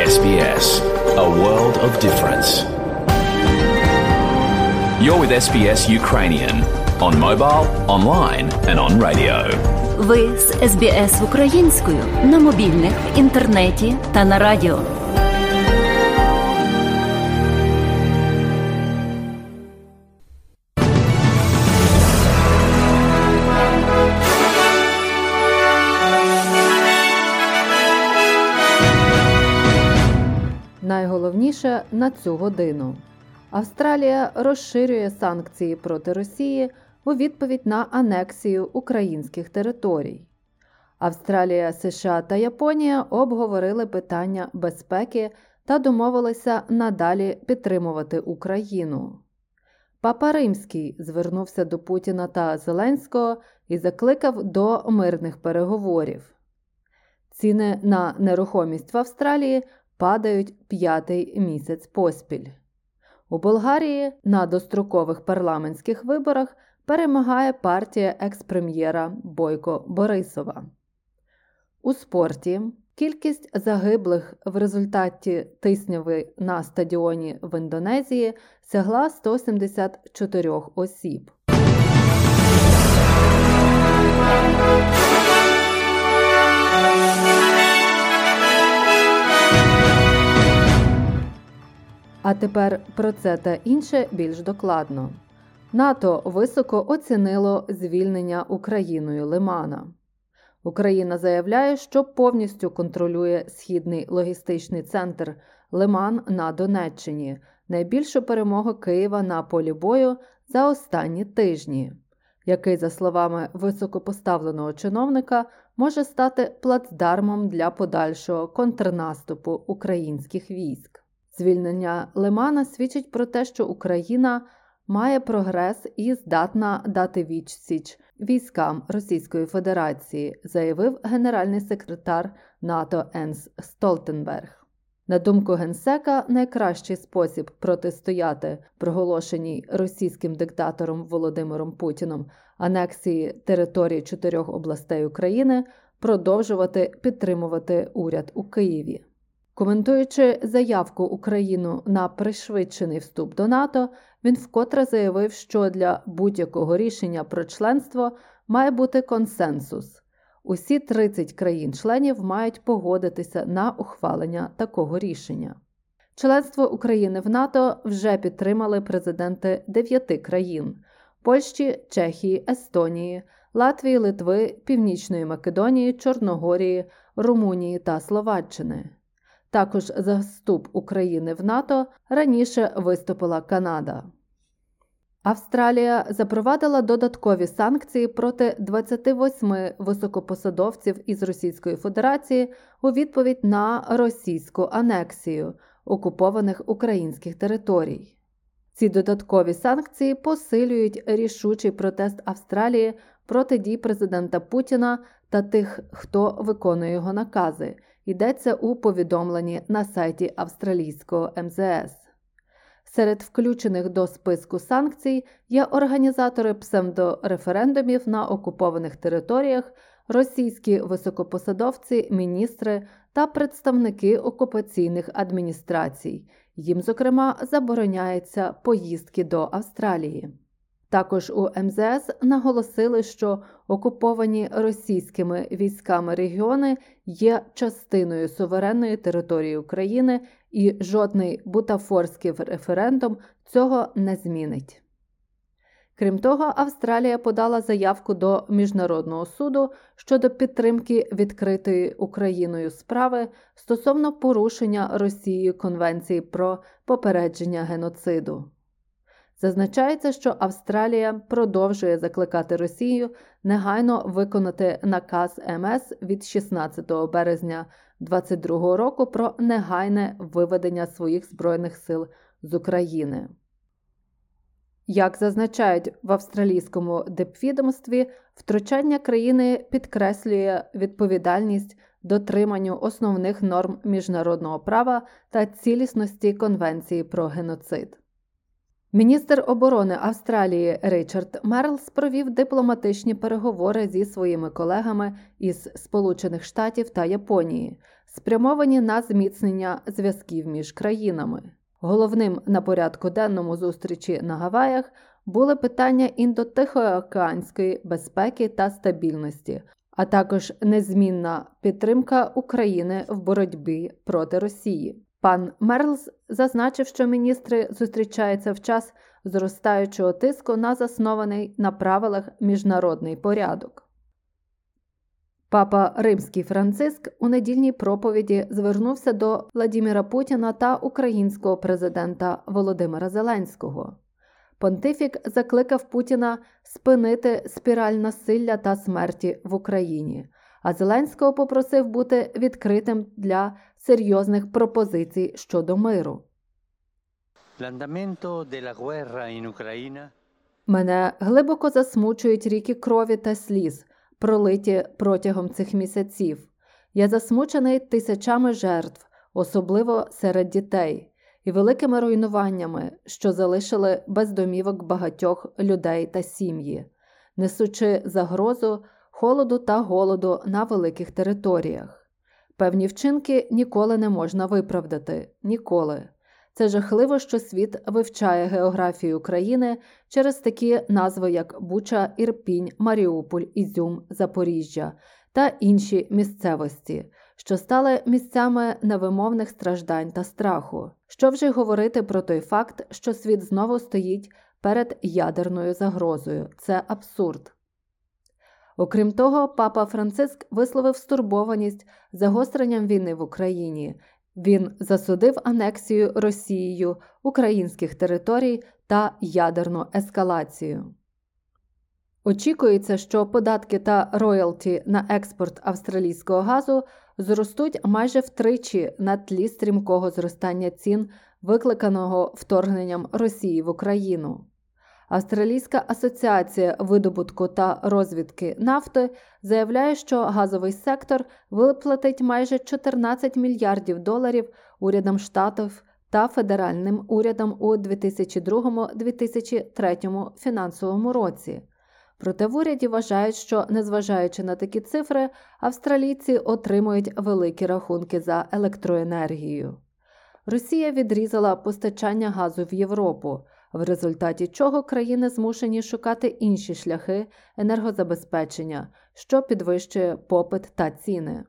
SBS, a world of difference. You're with SBS Ukrainian on mobile, online and on radio. Ви з SBS українською на мобільних, в інтернеті та на радіо. Найголовніше на цю годину. Австралія розширює санкції проти Росії у відповідь на анексію українських територій. Австралія, США та Японія обговорили питання безпеки та домовилися надалі підтримувати Україну. Папа Римський звернувся до Путіна та Зеленського і закликав до мирних переговорів. Ціни на нерухомість в Австралії падають 5-й місяць поспіль. У Болгарії на дострокових парламентських виборах перемагає партія екс-прем'єра Бойко Борисова. У спорті кількість загиблих в результаті тисняви на стадіоні в Індонезії сягла 174 осіб. А тепер про це та інше більш докладно. НАТО високо оцінило звільнення Україною Лимана. Україна заявляє, що повністю контролює східний логістичний центр Лиман на Донеччині, найбільшу перемогу Києва на полі бою за останні тижні, який, за словами високопоставленого чиновника, може стати плацдармом для подальшого контрнаступу українських військ. Звільнення Лимана свідчить про те, що Україна має прогрес і здатна дати відсіч військам Російської Федерації, заявив генеральний секретар НАТО Енс Столтенберг. На думку генсека, найкращий спосіб протистояти проголошеній російським диктатором Володимиром Путіном анексії території 4 областей України – продовжувати підтримувати уряд у Києві. Коментуючи заявку України на пришвидшений вступ до НАТО, він вкотре заявив, що для будь-якого рішення про членство має бути консенсус. Усі 30 країн-членів мають погодитися на ухвалення такого рішення. Членство України в НАТО вже підтримали президенти 9 країн – Польщі, Чехії, Естонії, Латвії, Литви, Північної Македонії, Чорногорії, Румунії та Словаччини. Також за вступ України в НАТО раніше виступила Канада. Австралія запровадила додаткові санкції проти 28 високопосадовців із Російської Федерації у відповідь на російську анексію окупованих українських територій. Ці додаткові санкції посилюють рішучий протест Австралії проти дій президента Путіна та тих, хто виконує його накази, йдеться у повідомленні на сайті австралійського МЗС. Серед включених до списку санкцій є організатори псевдореферендумів на окупованих територіях, російські високопосадовці, міністри та представники окупаційних адміністрацій. Їм, зокрема, забороняються поїздки до Австралії. Також у МЗС наголосили, що окуповані російськими військами регіони є частиною суверенної території України і жодний бутафорський референдум цього не змінить. Крім того, Австралія подала заявку до Міжнародного суду щодо підтримки відкритої Україною справи стосовно порушення Росією Конвенції про попередження геноциду. Зазначається, що Австралія продовжує закликати Росію негайно виконати наказ МС від 16 березня 2022 року про негайне виведення своїх збройних сил з України. Як зазначають в австралійському дипвідомстві, втручання країни підкреслює відповідальність дотриманню основних норм міжнародного права та цілісності Конвенції про геноцид. Міністр оборони Австралії Річард Марлс провів дипломатичні переговори зі своїми колегами із Сполучених Штатів та Японії, спрямовані на зміцнення зв'язків між країнами. Головним на порядку денному зустрічі на Гаваях були питання індотихоокеанської безпеки та стабільності, а також незмінна підтримка України в боротьбі проти Росії. Пан Мерлз зазначив, що міністри зустрічаються в час зростаючого тиску на заснований на правилах міжнародний порядок. Папа Римський Франциск у недільній проповіді звернувся до Владіміра Путіна та українського президента Володимира Зеленського. Понтифік закликав Путіна спинити спіраль насилля та смерті в Україні, а Зеленського попросив бути відкритим для серйозних пропозицій щодо миру. Мене глибоко засмучують ріки крові та сліз, пролиті протягом цих місяців. Я засмучений тисячами жертв, особливо серед дітей, і великими руйнуваннями, що залишили без домівок багатьох людей та сім'ї, несучи загрозу холоду та голоду на великих територіях. Певні вчинки ніколи не можна виправдати. Ніколи. Це жахливо, що світ вивчає географію України через такі назви, як Буча, Ірпінь, Маріуполь, Ізюм, Запоріжжя та інші місцевості, що стали місцями невимовних страждань та страху. Що вже говорити про той факт, що світ знову стоїть перед ядерною загрозою. Це абсурд. Окрім того, папа Франциск висловив стурбованість загостренням війни в Україні. Він засудив анексію Росією українських територій та ядерну ескалацію. Очікується, що податки та роялті на експорт австралійського газу зростуть майже втричі на тлі стрімкого зростання цін, викликаного вторгненням Росії в Україну. Австралійська асоціація видобутку та розвідки нафти заявляє, що газовий сектор виплатить майже 14 мільярдів доларів урядам штатів та федеральним урядам у 2002-2003 фінансовому році. Проте в уряді вважають, що, незважаючи на такі цифри, австралійці отримують великі рахунки за електроенергію. Росія відрізала постачання газу в Європу, в результаті чого країни змушені шукати інші шляхи енергозабезпечення, що підвищує попит та ціни.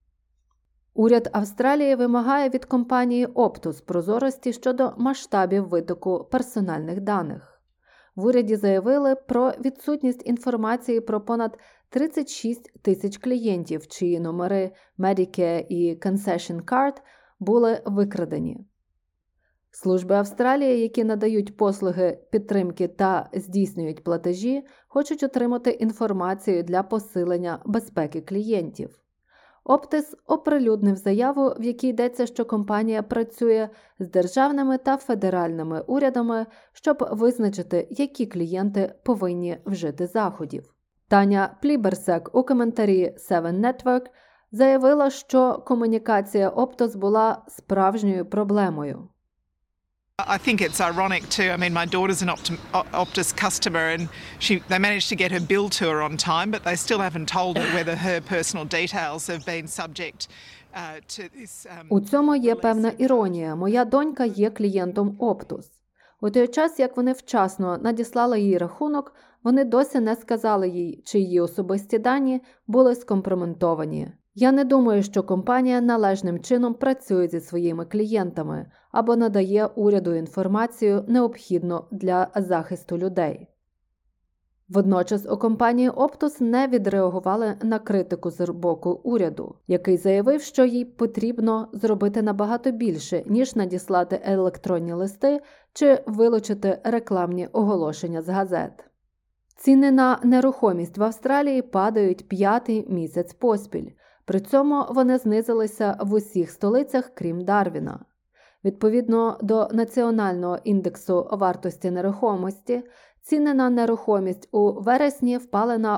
Уряд Австралії вимагає від компанії Optus прозорості щодо масштабів витоку персональних даних. В уряді заявили про відсутність інформації про понад 36 тисяч клієнтів, чиї номери Medicare і Concession Card були викрадені. Служби Австралії, які надають послуги підтримки та здійснюють платежі, хочуть отримати інформацію для посилення безпеки клієнтів. Optus оприлюднив заяву, в якій йдеться, що компанія працює з державними та федеральними урядами, щоб визначити, які клієнти повинні вжити заходів. Таня Пліберсек у коментарі Seven Network заявила, що комунікація Optus була справжньою проблемою. I think it's ironic too. I mean, my daughter's an Optus customer and they managed to get her bill to her on time, but they still haven't told her whether her personal details have been subject to this. У цьому є певна іронія. Моя донька є клієнтом Optus. У той час, як вони вчасно надіслали їй рахунок, вони досі не сказали їй, чи її особисті дані були скомпрометовані. Я не думаю, що компанія належним чином працює зі своїми клієнтами або надає уряду інформацію, необхідну для захисту людей. Водночас у компанії Optus не відреагували на критику з боку уряду, який заявив, що їй потрібно зробити набагато більше, ніж надіслати електронні листи чи вилучити рекламні оголошення з газет. Ціни на нерухомість в Австралії падають 5-й місяць поспіль. При цьому вони знизилися в усіх столицях, крім Дарвіна. Відповідно до Національного індексу вартості нерухомості, ціни на нерухомість у вересні впали на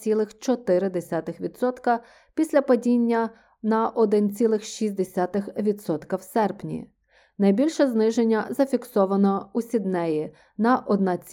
1,4% після падіння на 1,6% в серпні. Найбільше зниження зафіксовано у Сіднеї на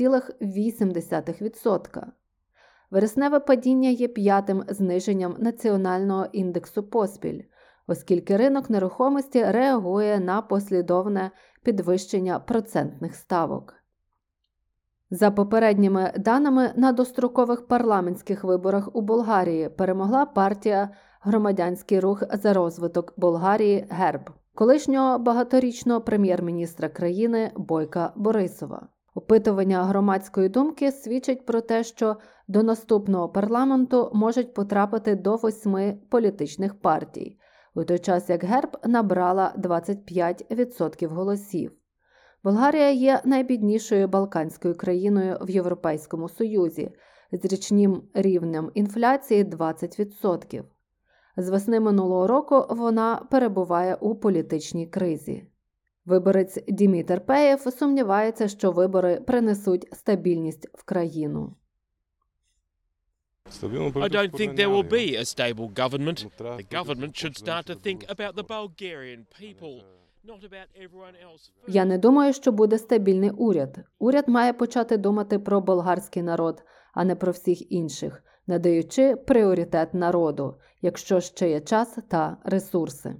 1,8%. Вересневе падіння є 5-тим зниженням національного індексу поспіль. оскільки ринок нерухомості реагує на послідовне підвищення процентних ставок. За попередніми даними, на дострокових парламентських виборах у Болгарії перемогла партія «Громадянський рух за розвиток Болгарії» ГЕРБ, колишнього багаторічного прем'єр-міністра країни Бойка Борисова. Опитування громадської думки свідчить про те, що до наступного парламенту можуть потрапити до 8 політичних партій, у той час як ГЕРБ набрала 25% голосів. Болгарія є найбіднішою балканською країною в Європейському Союзі з річним рівнем інфляції 20%. З весни минулого року вона перебуває у політичній кризі. Виборець Дімітр Пеєв сумнівається, що вибори принесуть стабільність в країну. I don't think there will be a stable government. The government should start to think about the Bulgarian people, not about everyone else. Я не думаю, що буде стабільний уряд. Уряд має почати думати про болгарський народ, а не про всіх інших, надаючи пріоритет народу, якщо ще є час та ресурси.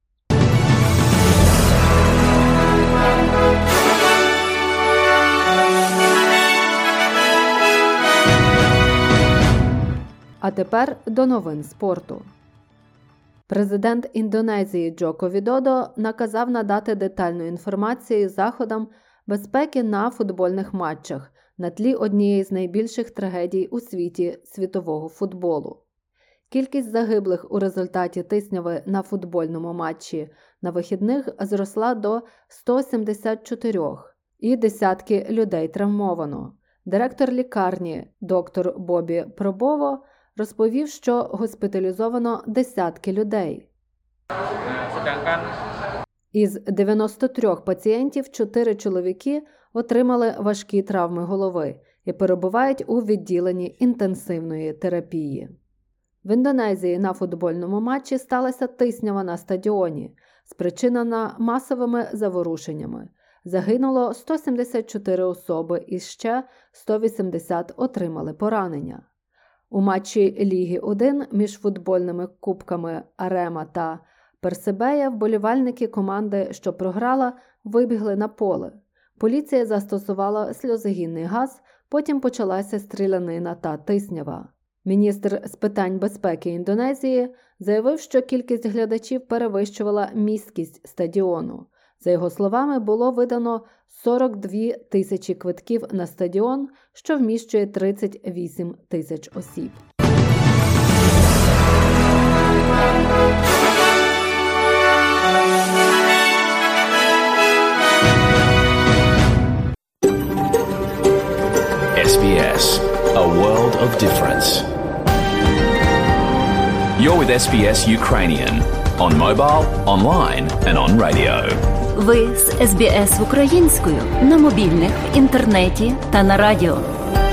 А тепер до новин спорту. Президент Індонезії Джоко Відодо наказав надати детальну інформацію заходам безпеки на футбольних матчах на тлі однієї з найбільших трагедій у світі світового футболу. Кількість загиблих у результаті тисняви на футбольному матчі на вихідних зросла до 174 і десятки людей травмовано. Директор лікарні доктор Бобі Пробово розповів, що госпіталізовано десятки людей. Із 93 пацієнтів 4 чоловіки отримали важкі травми голови і перебувають у відділенні інтенсивної терапії. В Індонезії на футбольному матчі сталася тиснява на стадіоні, спричинена масовими заворушеннями. Загинуло 174 особи і ще 180 отримали поранення. У матчі Ліги 1 між футбольними кубками Арема та Персебея вболівальники команди, що програла, вибігли на поле. Поліція застосувала сльозогінний газ, потім почалася стрілянина та тиснява. Міністр з питань безпеки Індонезії заявив, що кількість глядачів перевищувала місткість стадіону. За його словами, було видано 42 тисячі квитків на стадіон, що вміщує 38 тисяч осіб. SBS, a world of difference. You're with SBS Ukrainian on mobile, online and on radio. Ви з SBS українською на мобільних, інтернеті та на радіо.